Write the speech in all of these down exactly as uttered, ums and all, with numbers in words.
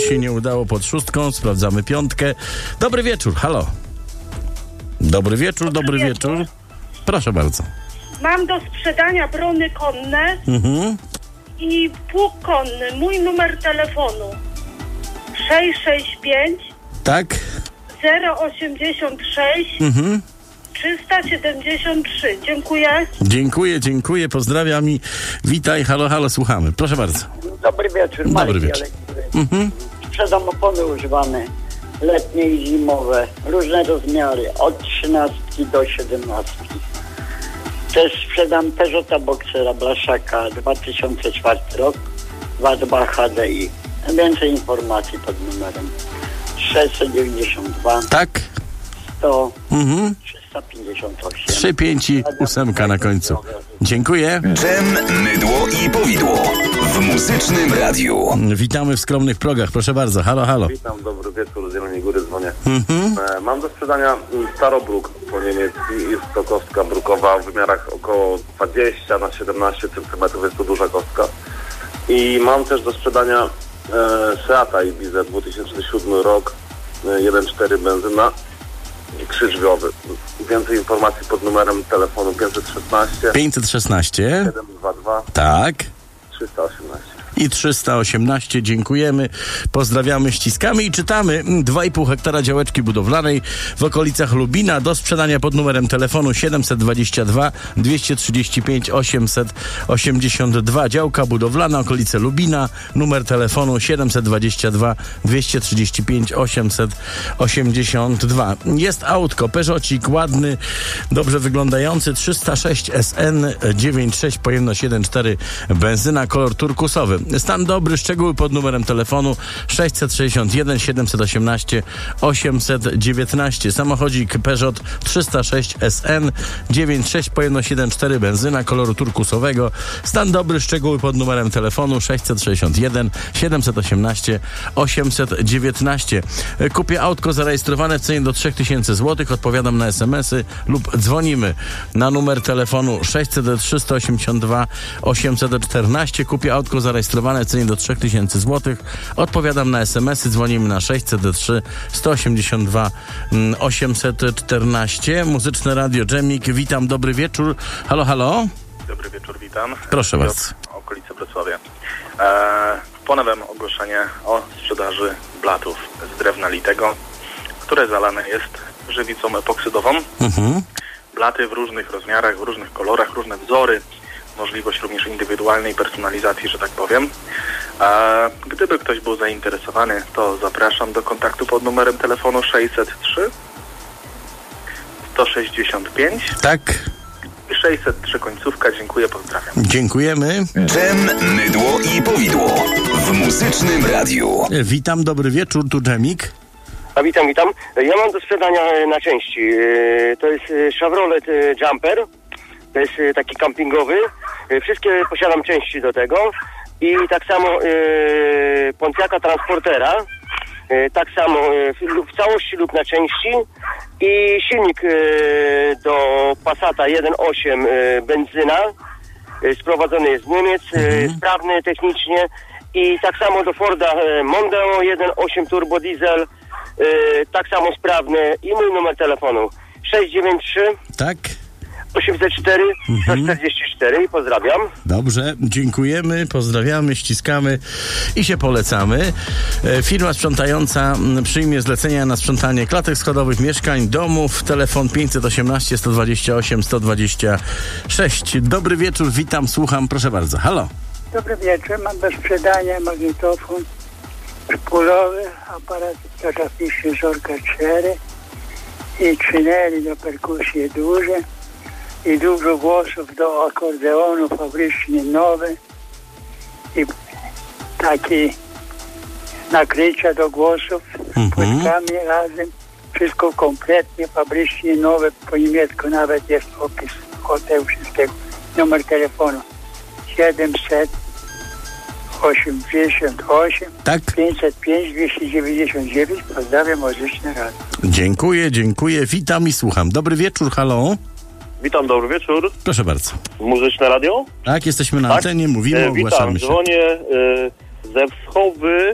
się nie udało pod szóstką. Sprawdzamy piątkę. Dobry wieczór, halo. Dobry wieczór, dobry, dobry wieczór. wieczór. Proszę bardzo. Mam do sprzedania brony konne Mhm. i pług konny. Mój numer telefonu sześć sześć pięć Tak. zero osiemdziesiąt sześć Mhm. trzysta siedemdziesiąt trzy. Dziękuję. Dziękuję, dziękuję, pozdrawiam i witaj, halo, halo, słuchamy. Proszę bardzo. Dobry wieczór. Dobry wieczór. Mhm. Sprzedam opony używane, letnie i zimowe, różne rozmiary, od trzynastki do siedemnastki. Też sprzedam Peugeota Boxera Blaszaka, dwa tysiące czwarty rok, dwa dwa H D I. Więcej informacji pod numerem sześćset dziewięćdziesiąt dwa Tak. sto Mhm. trzysta pięćdziesiąt osiem. Trzy, pięć i ósemka na końcu. Dziękuję. Dżem, mydło i powidło w Muzycznym Radiu. Witamy w skromnych progach, proszę bardzo. Halo, halo. Witam, dobry wieczór, z Jeleniej Góry dzwonię. Mhm. E, mam do sprzedania starobruk po niemiecki. Jest to kostka brukowa w wymiarach około dwadzieścia na siedemnaście centymetrów. Jest to duża kostka. I mam też do sprzedania e, Seata Ibiza dwa tysiące siódmy rok, e, jeden przecinek cztery benzyna i krzyżwiowy. Więcej informacji pod numerem telefonu pięćset szesnaście pięćset szesnaście siedem dwa dwa Tak. trzysta osiemnaście. I trzysta osiemnaście. Dziękujemy, pozdrawiamy, ściskamy i czytamy. dwa i pół hektara działeczki budowlanej w okolicach Lubina do sprzedania pod numerem telefonu siedemset dwadzieścia dwa dwieście trzydzieści pięć osiemset osiemdziesiąt dwa. Działka budowlana, okolice Lubina, numer telefonu siedemset dwadzieścia dwa dwieście trzydzieści pięć osiemset osiemdziesiąt dwa. Jest autko, Peugeotik ładny, dobrze wyglądający, trzysta sześć S N, dziewięć sześć, pojemność jeden cztery, benzyna, kolor turkusowy. Stan dobry, szczegóły pod numerem telefonu sześćset sześćdziesiąt jeden siedemset osiemnaście osiemset dziewiętnaście. Samochodzik Peugeot trzysta sześć S N, dziewięć sześć, pojemność jeden cztery, benzyna, koloru turkusowego. Stan dobry, szczegóły pod numerem telefonu sześćset sześćdziesiąt jeden siedemset osiemnaście osiemset dziewiętnaście. Kupię autko zarejestrowane w cenie do trzy tysiące złotych. Odpowiadam na es em esy lub dzwonimy na numer telefonu sześćset trzysta osiemdziesiąt dwa osiemset czternaście. Kupię autko zarejestrowane w cenie do trzy tysiące złotych. Odpowiadam na es em esy, dzwonimy na sześćset trzy sto osiemdziesiąt dwa osiemset czternaście. Muzyczne Radio Dżemik, witam, dobry wieczór. Halo, halo. Dobry wieczór, witam. Proszę bardzo. Okolice Wrocławia. Eee, ponowem ogłoszenie o sprzedaży blatów z drewna litego, które zalane jest żywicą epoksydową. Mhm. Blaty w różnych rozmiarach, w różnych kolorach, różne wzory. Możliwość również indywidualnej personalizacji, że tak powiem. A gdyby ktoś był zainteresowany, to zapraszam do kontaktu pod numerem telefonu sześćset trzy sto sześćdziesiąt pięć Tak. i sześćset trzy końcówka. Dziękuję, pozdrawiam. Dziękujemy. Dżem, mydło i powidło w Muzycznym Radiu. Witam, dobry wieczór, tu Dżemik. A witam, witam. Ja mam do sprzedania na części. To jest Chevrolet Jumper. To jest taki kampingowy. Wszystkie posiadam części do tego. I tak samo yy, Pontiaca Transportera. Yy, tak samo yy, w całości lub na części. I silnik yy, do Passata jeden osiem yy, benzyna. Yy, sprowadzony jest z Niemiec. Yy, sprawny technicznie. I tak samo do Forda yy, Mondeo jeden osiem turbo diesel. Yy, tak samo sprawny. I mój numer telefonu sześć dziewięć trzy Tak. osiemset cztery sto czterdzieści cztery i pozdrawiam. Dobrze, dziękujemy, pozdrawiamy, ściskamy i się polecamy. E, firma sprzątająca m, przyjmie zlecenia na sprzątanie klatek schodowych, mieszkań, domów. Telefon pięćset osiemnaście sto dwadzieścia osiem sto dwadzieścia sześć. Dobry wieczór, witam, słucham, proszę bardzo. Halo. Dobry wieczór, mam do sprzedania magnetofon pulowy, aparat fotograficzny Zorka cztery i czyneli do perkusji duże i dużo głosów do akordeonu fabrycznie nowe i takie nakrycia do głosów z Mhm. płytkami razem. Wszystko kompletnie fabrycznie nowe, po niemiecku nawet jest opis tego wszystkiego. Numer telefonu siedemset osiemdziesiąt osiem Tak. pięćset pięć dwieście dziewięćdziesiąt dziewięć. Pozdrawiam, Muzyczne Radio. Dziękuję, dziękuję, witam i słucham. Dobry wieczór, halo. Witam, dobry wieczór. Proszę bardzo. Muzyczne Radio? Tak, jesteśmy na Tak? antenie, mówimy, E, ogłaszamy witam, się. dzwonię e, ze Wschowy,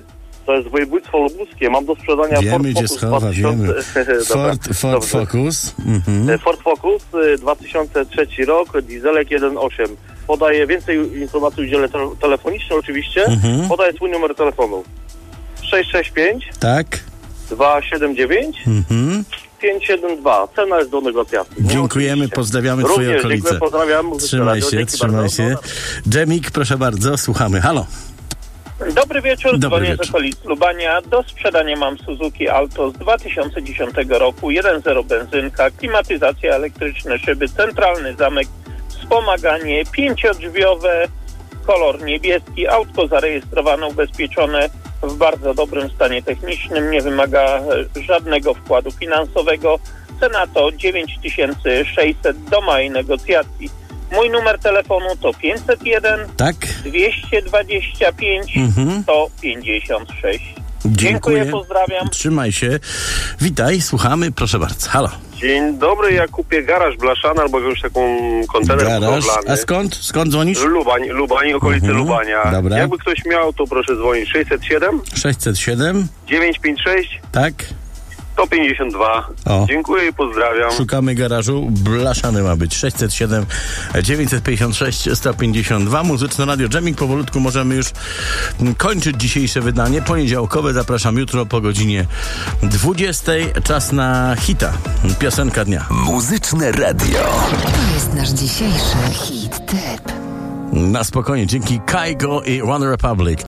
to jest województwo lubuskie. Mam do sprzedania Wiemy, Ford gdzie Focus schowa, dwa tysiące... wiemy. Ford, Ford Dobrze. Focus. Mhm. Ford Focus y, dwa tysiące trzeci rok, dieselek jeden osiem. Podaję więcej informacji, udzielę te- telefonicznie oczywiście. Mhm. Podaję swój numer telefonu. sześć sześć pięć, Tak? dwa siedem dziewięć, Mhm. pięć siedem dwa. Cena jest do negocjacji. No, Dziękujemy, oczywiście. pozdrawiamy Również twoje okolice. dziękuję, pozdrawiam. Trzymaj Radio. się, Dzięki trzymaj bardzo. się. Dżemik, proszę bardzo, słuchamy. Halo. Dobry wieczór, Dobry dzwonię wieczór. z okolic Lubania. Do sprzedania mam Suzuki Alto z dwa tysiące dziesiątego roku, jeden zero benzynka, klimatyzacja, elektryczne szyby, centralny zamek, wspomaganie, pięciodrzwiowe, kolor niebieski, autko zarejestrowane, ubezpieczone, w bardzo dobrym stanie technicznym, nie wymaga e, żadnego wkładu finansowego. Cena to dziewięć tysięcy sześćset do małej negocjacji. Mój numer telefonu to pięćset jeden, Tak? dwieście dwadzieścia pięć, Mhm. sto pięćdziesiąt sześć. Dziękuję. Dziękuję, pozdrawiam. Trzymaj się. Witaj, słuchamy, proszę bardzo. Halo. Dzień dobry, ja kupię garaż blaszany albo jakąś taką kontener Garaż. budowlany. A skąd? Skąd dzwonisz? Lubań, Lubań, okolice Mhm. Lubania. Dobra. Jakby ktoś miał, to proszę dzwonić sześćset siedem, sześćset siedem. dziewięćset pięćdziesiąt sześć, Tak? sto pięćdziesiąt dwa. O. Dziękuję i pozdrawiam. Szukamy garażu. Blaszany ma być. sześćset siedem, dziewięćset pięćdziesiąt sześć, sto pięćdziesiąt dwa. Muzyczne Radio Jamming. Powolutku możemy już kończyć dzisiejsze wydanie. Poniedziałkowe. Zapraszam jutro po godzinie dwudziestej. Czas na hita. Piosenka dnia. Muzyczne Radio. To jest nasz dzisiejszy hit tip. Na spokojnie. Dzięki Kygo i One Republic.